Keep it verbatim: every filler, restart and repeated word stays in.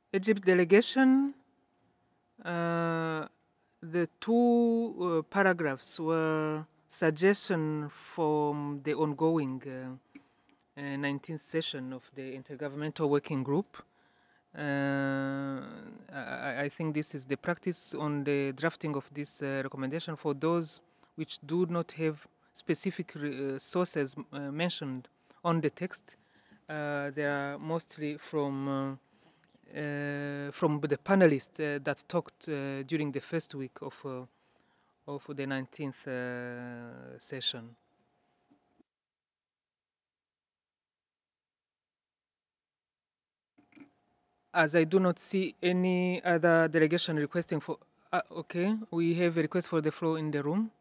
Egypt delegation, uh, the two uh, paragraphs were suggestion from the ongoing uh, uh, nineteenth session of the Intergovernmental Working Group. Uh, I, I think this is the practice on the drafting of this uh, recommendation for those which do not have specific uh, sources uh, mentioned on the text. Uh, they are mostly from uh, uh, from the panelists uh, that talked uh, during the first week of uh, of the nineteenth uh, session. As I do not see any other delegation requesting for, uh, okay, we have a request for the floor in the room.